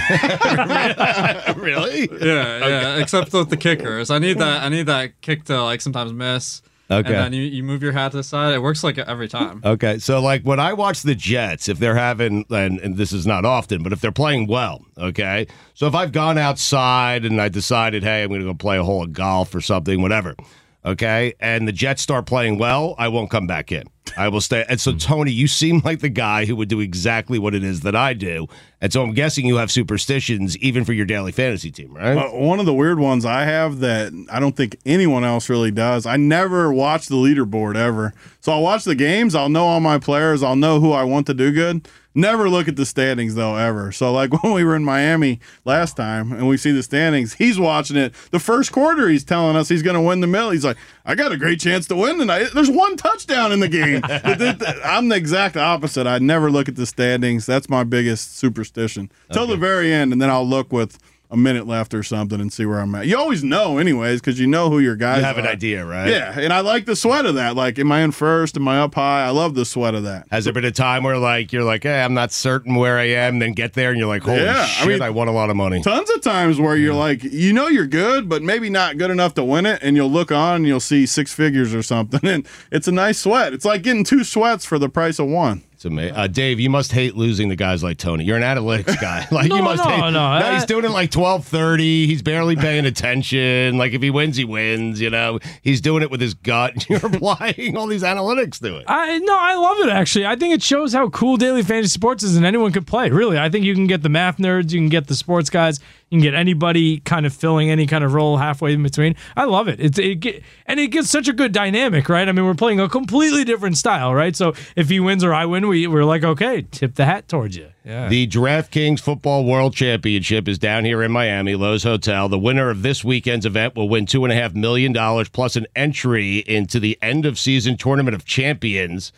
Really? Yeah, yeah. Except with the kickers, I need that. I need that kick to like sometimes miss. Okay. And then you, you move your hat to the side. It works like every time. Okay, so like when I watch the Jets, if they're having, and, and this is not often, but if they're playing well, okay? So if I've gone outside and I decided, hey, I'm going to go play a hole of golf or something, whatever, okay? And the Jets start playing well, I won't come back in. I will stay. And so, Tony, you seem like the guy who would do exactly what it is that I do. And so I'm guessing you have superstitions even for your daily fantasy team, right? Uh, one of the weird ones I have that I don't think anyone else really does, I never watch the leaderboard ever. So I'll watch the games. I'll know all my players. I'll know who I want to do good. Never look at the standings, though, ever. So, like when we were in Miami last time and we see the standings, he's watching it. The first quarter, he's telling us he's going to win the middle. He's like, I got a great chance to win tonight. There's one touchdown in the game. I'm the exact opposite. I never look at the standings. That's my biggest superstition. Till the very end, and then I'll look with a minute left or something and see where I'm at. You always know anyways because you know who your guys are. You have an idea, right? Yeah, and I like the sweat of that. Like, am I in first? Am I up high? I love the sweat of that. Has there been a time where like you're like, hey, I'm not certain where I am, then get there and you're like, holy Yeah, I shit, I, mean, won a lot of money. Tons of times where you're like, you know you're good, but maybe not good enough to win it, and you'll look on and you'll see six figures or something, and it's a nice sweat. It's like getting two sweats for the price of one. It's amazing. Uh, Dave, you must hate losing to guys like Tony. You're an analytics guy. Like No, you must no, hate. no, I- he's doing it like twelve thirty. He's barely paying attention. Like if he wins, he wins. You know, he's doing it with his gut. You're applying all these analytics to it. I no, I love it actually. I think it shows how cool daily fantasy sports is, and anyone can play. Really, I think you can get the math nerds, you can get the sports guys, you can get anybody kind of filling any kind of role halfway in between. I love it. It's it get, and it gives such a good dynamic, right? I mean, we're playing a completely different style, right? So if he wins or I win, we we're like, okay, tip the hat towards you. Yeah. The DraftKings Football World Championship is down here in Miami, Lowe's Hotel. The winner of this weekend's event will win two and a half million dollars plus an entry into the end of season Tournament of Champions.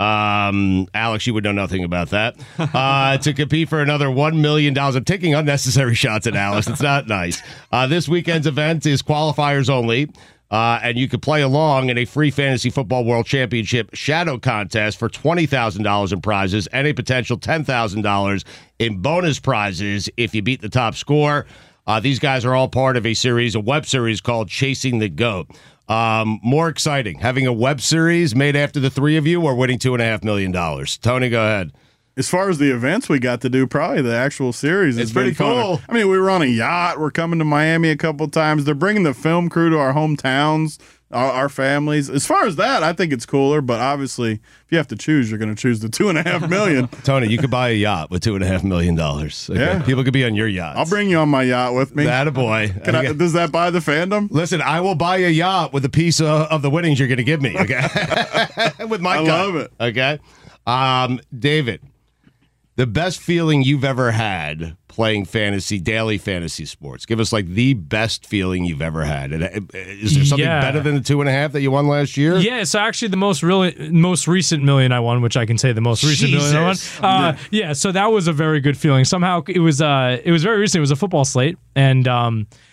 Um, Alex, you would know nothing about that. Uh, to compete for another one million dollars. I'm taking unnecessary shots at Alex. It's not nice. Uh, this weekend's event is qualifiers only. Uh, and you can play along in a free Fantasy Football World Championship shadow contest for twenty thousand dollars in prizes and a potential ten thousand dollars in bonus prizes if you beat the top score. Uh, these guys are all part of a series, a web series called Chasing the GOAT. Um, more exciting, having a web series made after the three of you or winning two and a half million dollars. Tony, go ahead. As far as the events we got to do, probably the actual series. It's has been pretty cool. fun. I mean, we were on a yacht. We're coming to Miami a couple of times. They're bringing the film crew to our hometowns, our, our families. As far as that, I think it's cooler. But obviously, if you have to choose, you're going to choose the two and a half million. Tony, you could buy a yacht with two and a half million dollars. Okay? Yeah. People could be on your yacht. I'll bring you on my yacht with me. Attaboy. Can I, Okay. does that buy the fandom? Listen, I will buy a yacht with a piece of, of the winnings you're going to give me. Okay, with my I cut. love it. Okay, um, David, the best feeling you've ever had playing fantasy, daily fantasy sports. Give us like the best feeling you've ever had. And, uh, is there something Yeah. better than the two and a half that you won last year? Yeah, so actually the most really most recent million I won, which I can say the most recent million I won. Jesus. Uh, yeah, so that was a very good feeling. Somehow it was uh it was very recent. It was a football slate, and um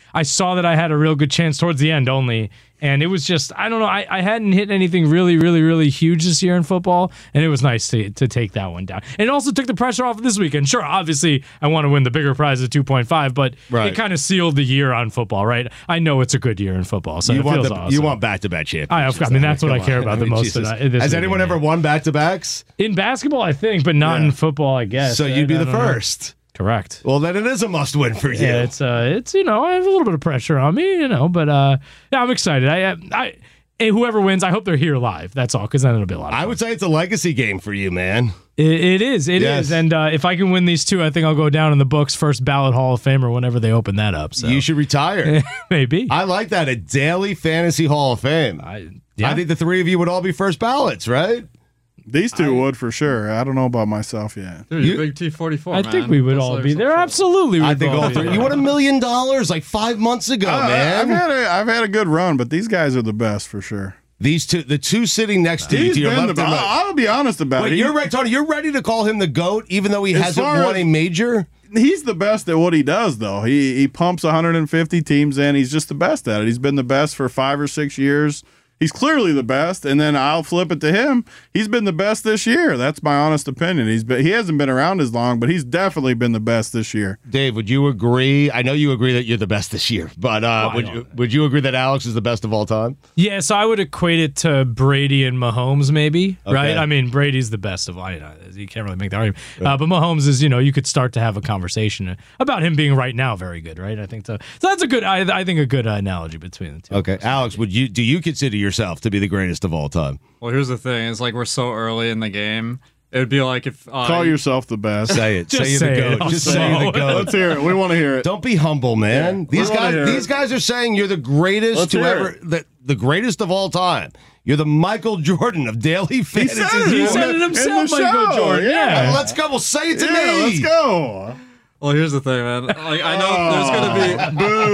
I saw that I had a real good chance towards the end only. And it was just, I don't know, I, I hadn't hit anything really, really, really huge this year in football, and it was nice to to take that one down. And it also took the pressure off this weekend. Sure, obviously, I want to win the bigger prize of two point five, but right. it kind of sealed the year on football, right? I know it's a good year in football, so you it want feels the, awesome. You want back-to-back championships. I, I mean, that's what I care about I mean, the most. Jesus. In, in Has anyone game. ever won back-to-backs? In basketball, I think, but not Yeah. in football, I guess. So I- you'd be I the don't know. first. Correct. Well, then it is a must-win for you. Yeah, it's uh, it's you know, I have a little bit of pressure on me, you know, but uh, yeah, I'm excited. I, I, and whoever wins, I hope they're here live. That's all, because then it'll be a lot of fun. I would say it's a legacy game for you, man. It, it is, it is, Yes. and uh, if I can win these two, I think I'll go down in the books first ballot Hall of Famer whenever they open that up. So You should retire. maybe. I like that. A daily fantasy Hall of Fame. I, yeah. I think the three of you would all be first ballots, right? These two would for sure. I don't know about myself yet. Dude, you, big T forty-four, I man. think we would That's all like be some there. shit. Absolutely, I we'd think all all be three. there. You won a million dollars like five months ago, Uh, man. I've had a I've had a good run, but these guys are the best for sure. These two, the two sitting next to you, He's to your been left the and best. right. I'll be honest about Wait, it. you're He- right, Tony. You're ready to call him the GOAT, even though he As hasn't far won as- a major? He's the best at what he does, though. He he pumps one hundred fifty teams in. He's just the best at it. He's been the best for five or six years. He's clearly the best, and then I'll flip it to him. He's been the best this year. That's my honest opinion. He's been, he hasn't been around as long, but he's definitely been the best this year. Dave, would you agree? I know you agree that you're the best this year, but uh, Oh, I would don't. you, would you agree that Alex is the best of all time? Yeah, so I would equate it to Brady and Mahomes, maybe, Okay. right? I mean, Brady's the best of all. You know, you can't really make that argument. Uh, but Mahomes is, you know, you could start to have a conversation about him being right now very good, right? I think so. So that's a good, I, I think, a good uh, analogy between the two. Okay, Alex, would you do you consider yourself to be the greatest of all time? Well, here's the thing. It's like we're so early in the game. It would be like if uh, Call yourself the best. Say it. Just say you're say the it. goat. Just Also. say you're the goat. Let's hear it. We want to hear it. Don't be humble, man. Yeah. These We wanna guys, hear these it. guys are saying you're the greatest Let's to hear ever, it. the, the greatest of all time. You're the Michael Jordan of daily fantasy. said it. He In said the- it himself, in the Michael show, Jordan. yeah. Yeah. Let's go. Well, say it to Yeah, me. let's go. Well, here's the thing, man. Like I know there's gonna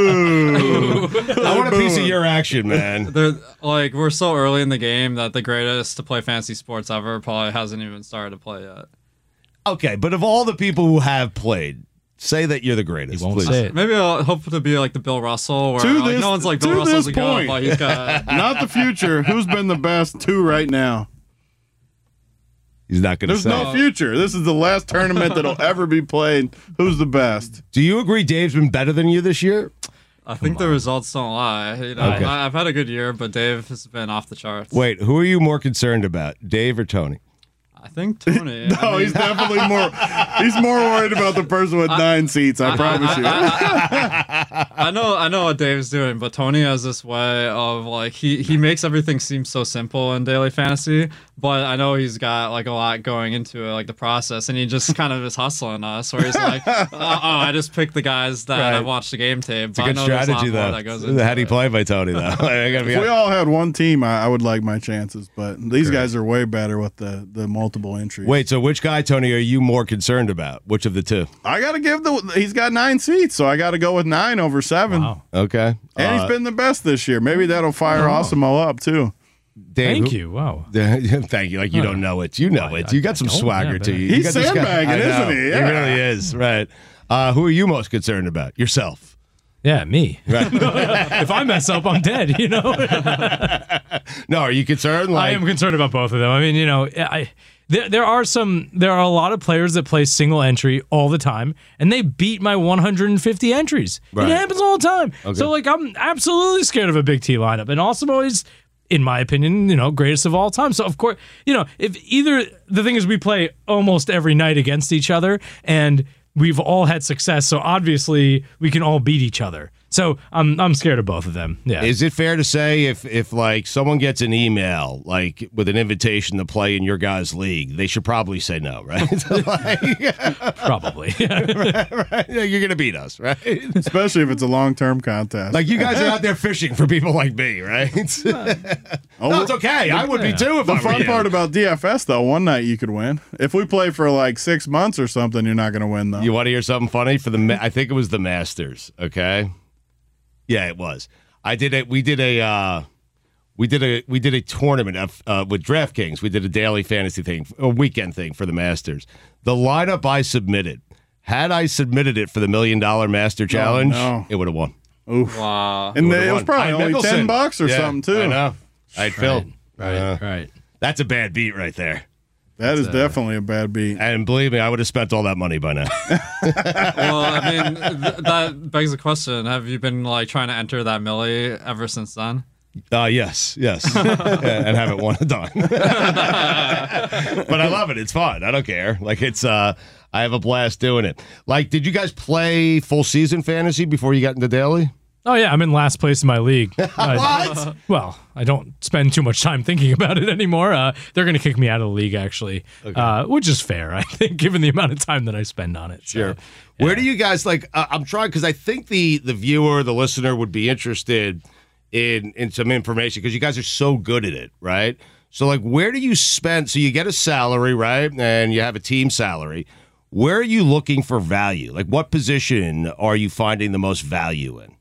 Boo. be. I want a piece of your action, man. There, like we're so early in the game that the greatest to play fantasy sports ever probably hasn't even started to play yet. Okay, but of all the people who have played, say that you're the greatest. He won't please. say it. Maybe I'll hope to be like the Bill Russell, where To like, this- no one's like to Bill Russell's this a goat, point. but he's got. Not the future. Who's been the best two right now? He's not going to There's say. no future. This is the last tournament that'll ever be played. Who's the best? Do you agree Dave's been better than you this year? I think the results don't lie. You know, Okay. I, I've had a good year, but Dave has been off the charts. Wait, who are you more concerned about, Dave or Tony? I think Tony. No, I mean, he's definitely more. He's more worried about the person with nine seats. I, promise you. I know, I know what Dave's doing, but Tony has this way of like he he makes everything seem so simple in daily fantasy, but I know he's got like a lot going into it, like the process, and he just kind of is hustling us, where he's like, oh, oh I just picked the guys that Right. I watched the game tape. It's a but I good know there's strategy, lot more though. that goes into How do you it. play by Tony, though? I gotta be If we all had one team, I, I would like my chances. But these guys are way better with the the multiple entries. Wait, so which guy, Tony, are you more concerned about? Which of the two? I got to give the. He's got nine seats, so I got to go with nine over seven. Wow. Okay. And Uh, he's been the best this year. Maybe that'll fire Osimo up too. Dave, Thank who- you. Wow. Thank you. Like you don't know it. You know it. You got some I don't, swagger yeah, to but- you. He's You got this guy- sandbagging, I know. isn't he? He Yeah. really is. Right. Uh, who are you most concerned about? Yourself. Yeah, me. Right. If I mess up, I'm dead, you know? No, are you concerned? Like, I am concerned about both of them. I mean, you know, I there there are some there are a lot of players that play single entry all the time, and they beat my one hundred fifty entries. Right. It happens all the time. Okay. So like, I'm absolutely scared of a big T lineup, and Osimo is, in my opinion, you know, greatest of all time. So of course, you know, if either the thing is we play almost every night against each other, and we've all had success, so obviously we can all beat each other. So I'm I'm scared of both of them. Yeah. Is it fair to say if if like someone gets an email like with an invitation to play in your guys' league, they should probably say no, right? Like, Probably. right, right? Yeah, you're gonna beat us, right? Especially if it's a long term contest. Like you guys are out there fishing for people like me, right? Oh, No, it's okay. I would be too if The I were fun you. part about D F S though, one night you could win. If we play for like six months or something, you're not going to win though. You want to hear something funny for the? Ma- I think it was the Masters. Okay. Yeah, it was. I did it. We did a. Uh, we did a. We did a tournament of, uh, with DraftKings. We did a daily fantasy thing, a weekend thing for the Masters. The lineup I submitted, had I submitted it for the Million Dollar Master Challenge, no. it would have won. Oof. Wow. And Would've it was won. probably I'd only Mickelson. ten bucks or Yeah, something too. I know. I'd Phil. Right, Uh, right. That's a bad beat right there. That is uh, definitely a bad beat. And believe me, I would have spent all that money by now. Well, I mean, th- that begs the question: have you been like trying to enter that millie ever since then? Uh, yes, yes. Yeah, and haven't won a dime. But I love it. It's fun. I don't care. Like, it's, uh, I have a blast doing it. Like, did you guys play full season fantasy before you got into daily? Oh yeah, I'm in last place in my league. What? Uh, well, I don't spend too much time thinking about it anymore. Uh, they're going to kick me out of the league, actually, Okay. uh, which is fair, I think, given the amount of time that I spend on it. So, Sure. Where do you guys like? Uh, I'm trying because I think the the viewer, the listener, would be interested in in some information because you guys are so good at it, right? So like, where do you spend? So you get a salary, right, and you have a team salary. Where are you looking for value? Like, what position are you finding the most value in?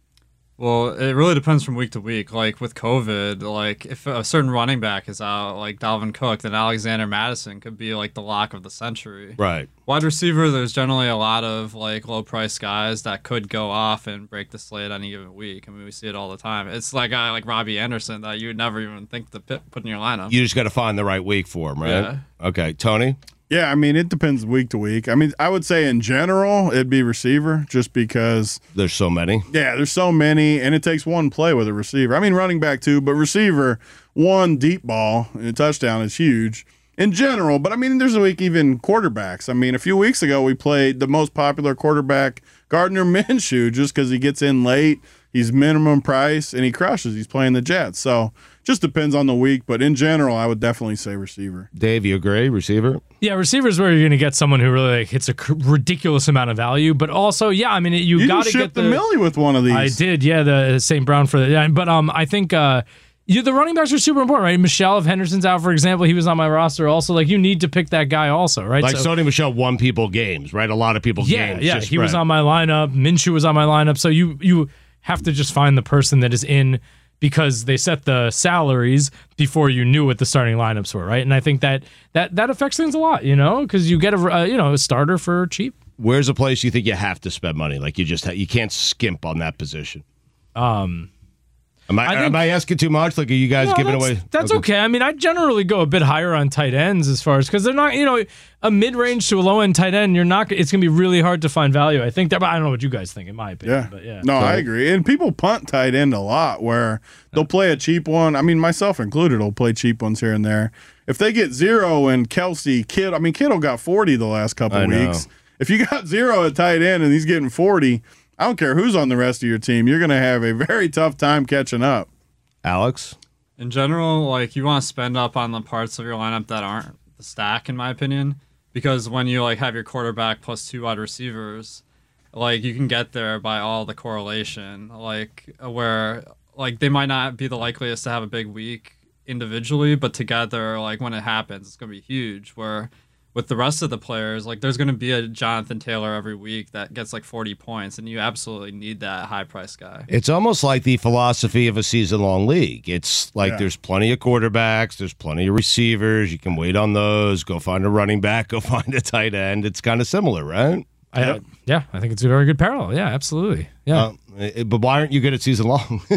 Well, it really depends from week to week. Like with COVID, like if a certain running back is out, like Dalvin Cook, then Alexander Madison could be like the lock of the century. Right. Wide receiver, there's generally a lot of like low price guys that could go off and break the slate any given week. I mean, we see it all the time. It's like a guy like Robbie Anderson that you would never even think to put put in your lineup. You just got to find the right week for him, right? Yeah. Okay, Tony. Yeah, I mean, it depends week to week. I mean, I would say in general, it'd be receiver just because. There's so many. Yeah, there's so many, and it takes one play with a receiver. I mean, running back too, but receiver, one deep ball and a touchdown is huge in general. But I mean, there's a week even quarterbacks. I mean, a few weeks ago, we played the most popular quarterback, Gardner Minshew, just because he gets in late. He's minimum price, and he crushes. He's playing the Jets. So just depends on the week. But in general, I would definitely say receiver. Dave, you agree? Receiver? Yeah, receivers where you're going to get someone who really like, hits a cr- ridiculous amount of value, but also, yeah, I mean, you, You got to just get shipped the millie with one of these. I did, yeah, the Saint Brown for the. Yeah, but um, I think uh, you the running backs are super important, right? Michelle, if Henderson's out, for example, he was on my roster. Also, like you need to pick that guy, also, right? Like So- Sony Michelle won people games, right? A lot of people yeah, games. yeah, just he was spread. on my lineup. Minshew was on my lineup. So you you have to just find the person that is in because they set the salaries before you knew what the starting lineups were, right? And I think that that that affects things a lot, you know, because you get a uh, you know a starter for cheap. Where's a place you think you have to spend money? Like you just ha- you can't skimp on that position. Um, am I, I think- am I asking too much? Like are you guys No, giving that's, away? That's okay. I mean, I generally go a bit higher on tight ends as far as because they're not, you know, a mid range to a low end tight end. You're not. It's gonna be really hard to find value. I think that. But I don't know what you guys think. In my opinion, Yeah. but yeah. No, I agree. And people punt tight end a lot where they'll play a cheap one. I mean, myself included, will play cheap ones here and there. If they get zero and Kelsey, Kittle, I mean, Kittle got forty the last couple I know. weeks. If you got zero at tight end and he's getting forty, I don't care who's on the rest of your team. You're going to have a very tough time catching up. Alex? In general, like you want to spend up on the parts of your lineup that aren't the stack, in my opinion, because when you like have your quarterback plus two wide receivers, like you can get there by all the correlation, like where like they might not be the likeliest to have a big week individually, but together, like when it happens, it's gonna be huge. Where with the rest of the players, like there's gonna be a Jonathan Taylor every week that gets like forty points, and you absolutely need that high price guy. It's almost like the philosophy of a season-long league. It's like Yeah. there's plenty of quarterbacks, there's plenty of receivers. You can wait on those. Go find a running back. Go find a tight end. It's kind of similar, right? I, yeah, I think it's a very good parallel. Yeah, absolutely. Yeah. Uh, it- but why aren't you good at season long? well,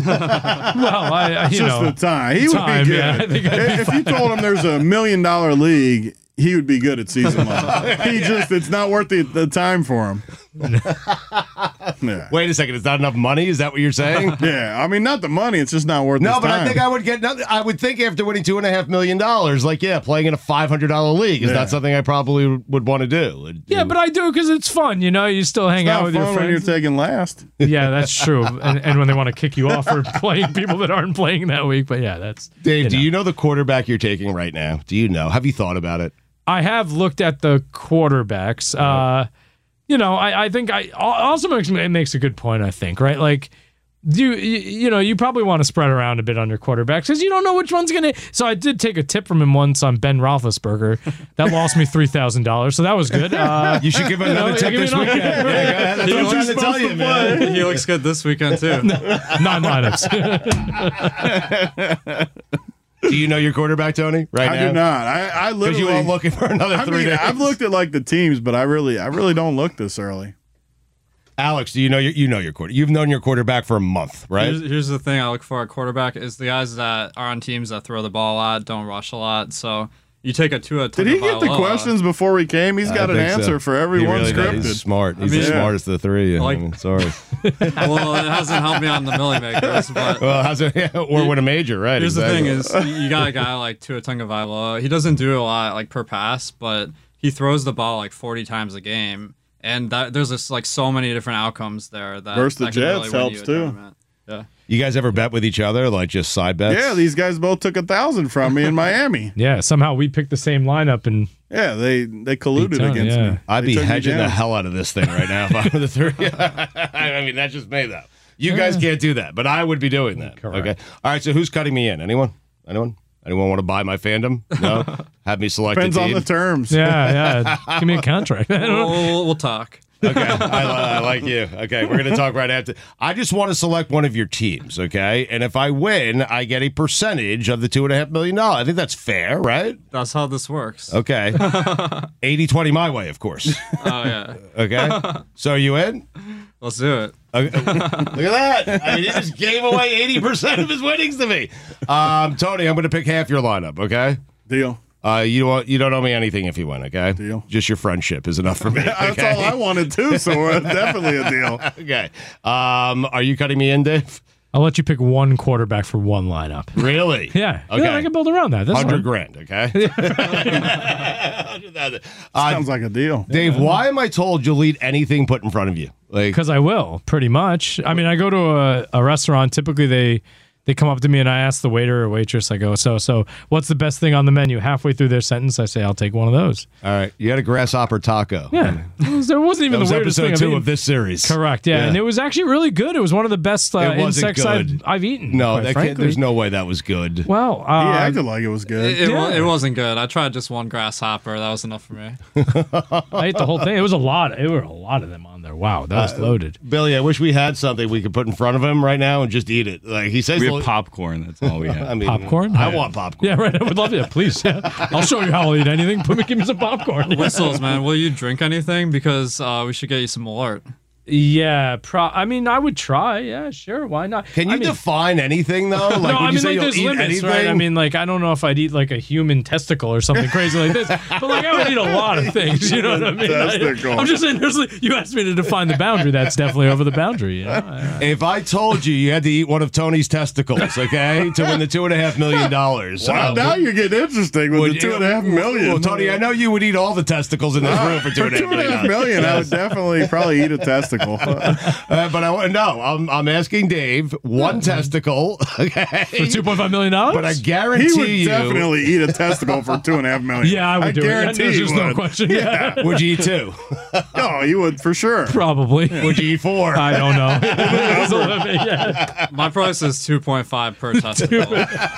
I, I you Just know, the time. He time, would be good. yeah, I think I'd be if you fine. told him there's a million dollar league, he would be good at season long. He just, it's not worth the, the time for him. Yeah. Wait a second. Is that enough money? Is that what you're saying? Yeah. I mean, not the money. It's just not worth No, his but time. I think I would get. I would think after winning two and a half million dollars, like yeah, playing in a five hundred dollar league is Yeah. not something I probably would want to do. Yeah, but I do because it's fun. You know, you still hang It's out not with your fun when you're friends. taking last. Yeah, that's true. And, and when they want to kick you off for playing people that aren't playing that week. But yeah, that's Dave, you do know. you know the quarterback you're taking right now? Do you know? Have you thought about it? I have looked at the quarterbacks. Uh, you know, I, I think I also makes it makes a good point. I think right, like you you, you know you probably want to spread around a bit on your quarterbacks because you don't know which one's gonna. So I did take a tip from him once on Ben Roethlisberger. That lost me three thousand dollars, so that was good. Uh, You should give him you know, another tip give me this another- weekend. Yeah, go ahead. That's He what I'm looks- trying to tell you, man. He looks good this weekend too. Non-lineups. Do you know your quarterback, Tony? Right I now? do not. I, I Because literally. you are looking for another I three mean, days. I've looked at like the teams, but I really, I really don't look this early. Alex, do you know your, you know your quarter? You've known your quarterback for a month, right? Here's, here's the thing I look for a quarterback is the guys that are on teams that throw the ball a lot, don't rush a lot. So you take a Tua. Did he get the questions before we came? He's got an answer so. for everyone really scripted. He's smart. He's I mean, the yeah. smartest of the three. Like, I mean, sorry. Well, it hasn't helped me on the Millie Makers. But well, how's it, or win a major, right? Here's exactly. the thing is you got a guy like Tua Tagovailoa. He doesn't do a lot like per pass, but he throws the ball like forty times a game. And that, there's just like so many different outcomes there. That Versus the that can really Jets win helps you a too. tournament. Yeah. You guys ever bet with each other, like just side bets? Yeah, these guys both took a thousand from me in Miami. Yeah, somehow we picked the same lineup and yeah, they they colluded ton, against yeah. me. I'd They be took me hedging the down. hell out of this thing right now if I were the three. I mean, that's just me though. You guys can't do that, but I would be doing that. Correct. Okay. All right. So who's cutting me in? Anyone? Anyone? Anyone want to buy my fandom? No. Have me select Depends a team. on the terms. yeah, yeah. Give me a contract. I don't know. We'll, we'll talk. Okay, I, I like you. Okay, we're going to talk right after. I just want to select one of your teams, okay? And if I win, I get a percentage of the two and a half million dollars. I think that's fair, right? That's how this works. Okay. eighty twenty my way, of course. Oh, yeah. Okay. So are you in? Let's do it. Okay. Look at that. I mean, he just gave away eighty percent of his winnings to me. Um, Tony, I'm going to pick half your lineup, okay? Deal. Uh, you don't you don't owe me anything if you win, okay? Deal. Just your friendship is enough for me. That's okay? all I wanted too, so uh, definitely a deal. Okay. Um, are you cutting me in, Dave? I'll let you pick one quarterback for one lineup. Really? Yeah. Okay. Yeah, I can build around that. That's Hundred fine. grand, okay? uh, Sounds like a deal. Dave, why am I told you'll eat anything put in front of you? Like, Because I will, pretty much. I mean, I go to a, a restaurant. Typically, they they come up to me and I ask the waiter or waitress. I go, so so, what's the best thing on the menu? Halfway through their sentence, I say, I'll take one of those. all right, you had a grasshopper taco. Yeah, it was, there wasn't even That was the weirdest episode thing I've two eaten. of this series. Correct. Yeah. Yeah. and it was actually really good. It was one of the best uh, It wasn't insects I've, good. I've eaten. No, quite that can't, frankly. there's no way that was good. Well, uh, He acted like it was good. It, it, wa- Yeah. it wasn't good. I tried just one grasshopper. That was enough for me. I ate the whole thing. It was a lot. It were a lot of them on there. Wow, that was Uh, loaded. Billy, I wish we had something we could put in front of him right now and just eat it. Like he says, We the- have popcorn. That's all we have. I mean, Popcorn? I Yeah. want popcorn. Yeah, right. I would love it. Please. Yeah. I'll show you how I'll eat anything. Put me, give me some popcorn. Whistles, man. Will you drink anything? Because uh, we should get you some Malort. Yeah, pro- I mean, I would try. Yeah, sure. Why not? Can you I mean, define anything though? Like no, when I you mean, say like, you'll there's eat limits, anything, right? I mean, like, I don't know if I'd eat like a human testicle or something crazy like this, but like, I would eat a lot of things. You know what I mean? Testicle. I, am just saying, there's, you asked me to define the boundary. That's definitely over the boundary. You know? I- if I told you you had to eat one of Tony's testicles, okay, to win the two and a half million dollars, Wow, uh, now you're getting interesting with would the two you- and a half million. Well, Tony, I know you would eat all the testicles in this room for two For and a half two and a million. half million, I would definitely probably eat a testicle. Uh, but I want no. I'm I'm asking Dave one testicle, okay, For two point five million dollars? but I He guarantee would you, definitely eat a testicle for two and a half million. Yeah, I would do it. guarantee There's he just no would. question. Yeah. would you eat two? Oh, you would for sure. Probably. Would you eat four? I don't know. There's a limit, yeah. My price is two point five per testicle.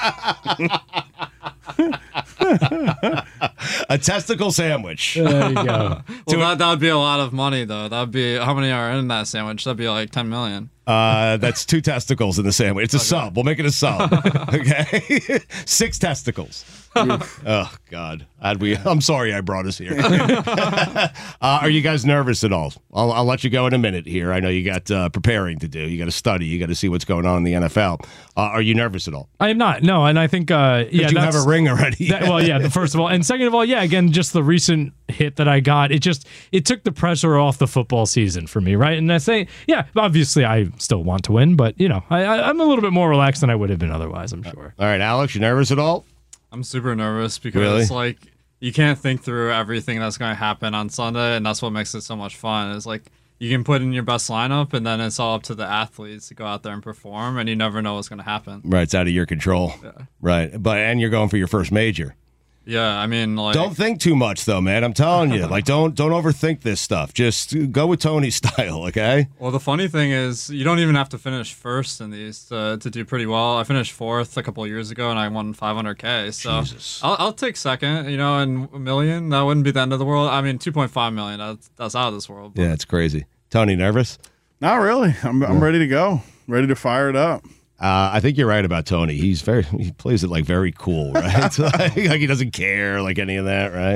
A testicle sandwich. There you go. Well, that, that would be a lot of money, though. That would be how many are in that sandwich? That'd be like ten million. Uh, that's two testicles in the sandwich. It's a sub. We'll make it a sub. Okay, six testicles. Oh God, I'd we. I'm sorry I brought us here. uh, are you guys nervous at all? I'll, I'll let you go in a minute here. I know you got uh, preparing to do. You got to study. You got to see what's going on in the N F L. Uh, are you nervous at all? I am not. No, and I think uh, yeah, Did you have that's- a ring already? That, well, yeah. The first of all, and second of all, yeah. Again, just the recent hit that I got, it just it took the pressure off the football season for me, right? And I say, yeah, obviously I still want to win, but you know, I, I, I'm a little bit more relaxed than I would have been otherwise. I'm sure. All right, Alex, you nervous at all? I'm super nervous because Really? it's like you can't think through everything that's going to happen on Sunday, and that's what makes it so much fun. It's like you can put in your best lineup, and then it's all up to the athletes to go out there and perform, and you never know what's going to happen. Right, it's out of your control. Yeah. Right, but and you're going for your first major. Yeah, I mean, like, Don't think too much though, man. I'm telling you, like don't don't overthink this stuff. Just go with Tony's style, okay? well, the funny thing is, you don't even have to finish first in these to, to do pretty well. I finished fourth a couple of years ago, and I won five hundred K. So Jesus. I'll, I'll take second. You know, and a million that wouldn't be the end of the world. I mean, two point five million. That's that's out of this world. But Yeah, it's crazy. Tony, nervous? Not really. I'm I'm ready to go. Ready to fire it up. Uh, I think you're right about Tony. He's very he plays it like very cool, right? like, like he doesn't care, like any of that, right?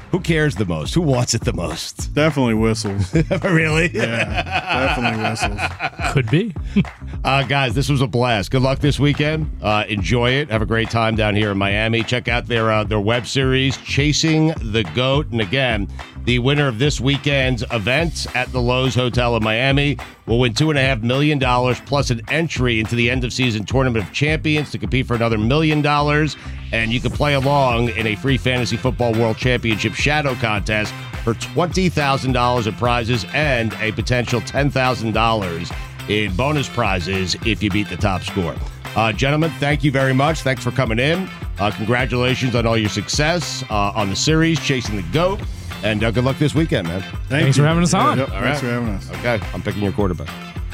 Who cares the most? Who wants it the most? Definitely whistles. Really? Yeah, definitely whistles. Could be. uh, guys, this was a blast. Good luck this weekend. Uh, enjoy it. Have a great time down here in Miami. Check out their uh, their web series, Chasing the Goat. And again, the winner of this weekend's event at the Lowe's Hotel in Miami will win two point five million dollars plus an entry into the end-of-season Tournament of Champions to compete for another million dollars. And you can play along in a free Fantasy Football World Championship Shadow Contest for twenty thousand dollars in prizes and a potential ten thousand dollars in bonus prizes if you beat the top score. Uh, gentlemen, thank you very much. Thanks for coming in. Uh, congratulations on all your success uh, on the series, Chasing the Goat. And uh, good luck this weekend, man. Thank Thanks you. for having us on. Yep, All thanks right. for having us. Okay, I'm picking your quarterback.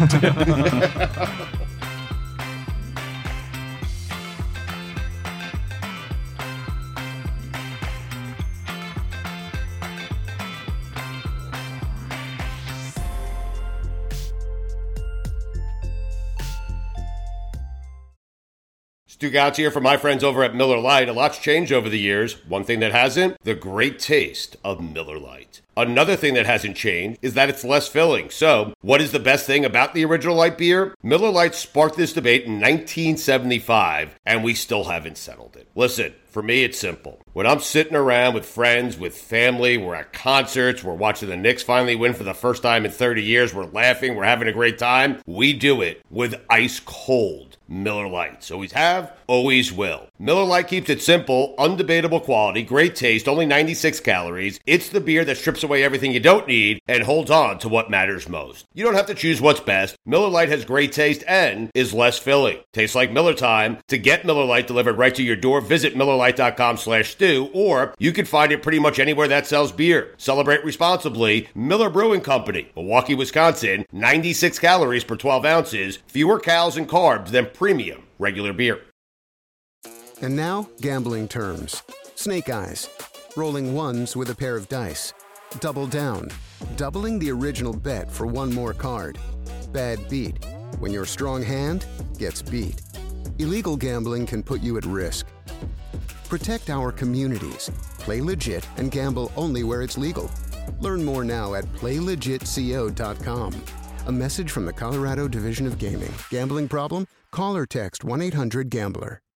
Stu Gouts here from my friends over at Miller Lite. A lot's changed over the years. One thing that hasn't, the great taste of Miller Lite. Another thing that hasn't changed is that it's less filling. So, what is the best thing about the original light beer? Miller Lite sparked this debate in nineteen seventy-five, and we still haven't settled it. Listen, for me, it's simple. When I'm sitting around with friends, with family, we're at concerts, we're watching the Knicks finally win for the first time in thirty years, we're laughing, we're having a great time, we do it with ice cold Miller Lites. Always have, always will. Miller Lite keeps it simple, undebatable quality, great taste, only ninety-six calories. It's the beer that strips away everything you don't need and holds on to what matters most. You don't have to choose what's best. Miller Lite has great taste and is less filling. Tastes like Miller time. To get Miller Lite delivered right to your door, visit Miller Lite dot com slash stew, or you can find it pretty much anywhere that sells beer. Celebrate responsibly. Miller Brewing Company, Milwaukee, Wisconsin. ninety-six calories per twelve ounces. Fewer calories and carbs than premium regular beer. And now, gambling terms. Snake eyes. Rolling ones with a pair of dice. Double down. Doubling the original bet for one more card. Bad beat. When your strong hand gets beat. Illegal gambling can put you at risk. Protect our communities. Play legit and gamble only where it's legal. Learn more now at play legit co dot com. A message from the Colorado Division of Gaming. Gambling problem? Call or text one eight hundred gambler.